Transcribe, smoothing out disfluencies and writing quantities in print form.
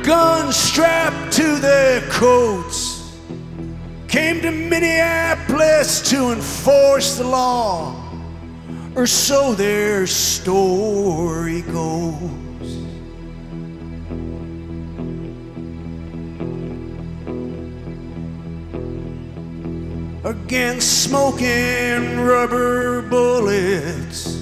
guns strapped to their coats, came to Minneapolis to enforce the law, or so their story goes. Against smoking rubber bullets,